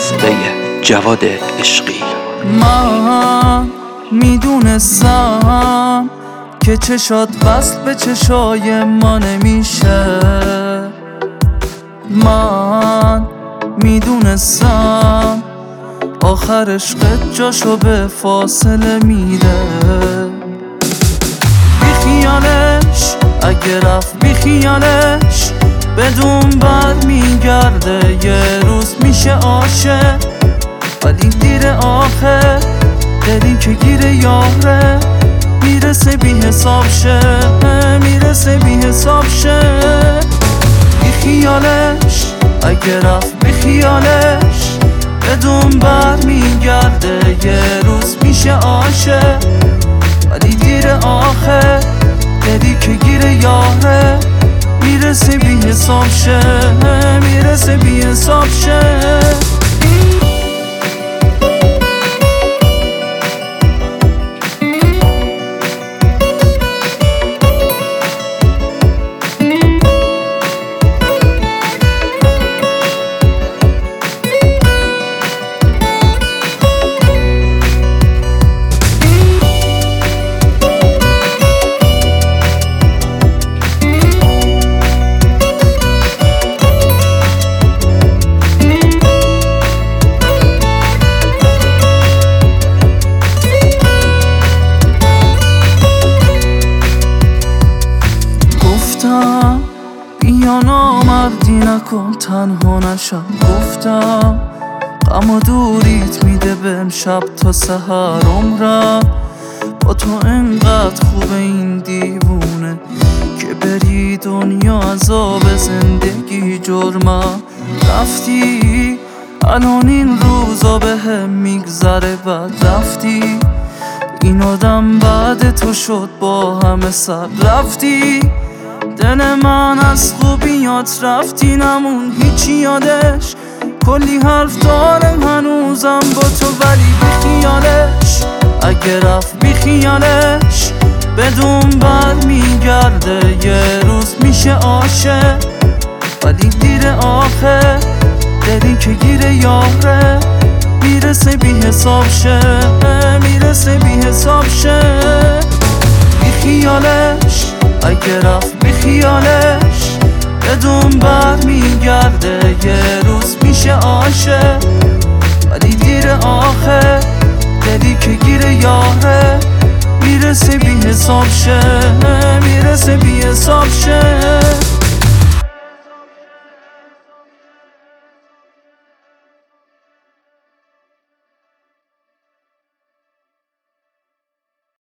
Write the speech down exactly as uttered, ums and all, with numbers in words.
خواسته جواد عشقی. من میدونستم که چشات وصل به چشای ما نمیشه، من میدونستم آخر عشقت جاشو به فاصله میده. بی خیالش اگه رفت بی خیالش بدون بر میگرده، یه روز میشه عاشق ولی دیر آخه، دلی که گیر یاره میرسه بی حساب شه، میرسه بی حساب شه. بی خیالش اگه رفت بی خیالش بدون بر میگرده، یه روز میشه عاشق ولی دیر آخه، دلی که گیر یاره میرسه بی حساب شه، میرسه بی حساب شه. بیا نامردی نکن تنها نشم، گفتم غم و دوریت میده بهم شب تا سحر عمرم، با تو انقدر خوبه این دیوونه که بری دنیا عذاب زندگی جرمم. رفتی الان این روزا بهم میگذره، بعد رفتی این آدم بعد تو شد با همه سر رفتی، دل من از خوبیات رفتی نمون هیچی یادش، کلی حرف دارم هنوزم با تو ولی بی خیالش اگه رفت بی خیالش بدون بر میگرده، یه روز میشه عاشق ولی دیر آخه، دلی که گیر یاره میرسه بی حساب شه، میرسه بی حساب شه. بی خیالش اگه رفت بی خیالش بدون بر میگرده، یه روز میشه عاشق ولی دیر آخه، دلی که گیر یاره میرسه بی حساب شه، میرسه بی حساب شه.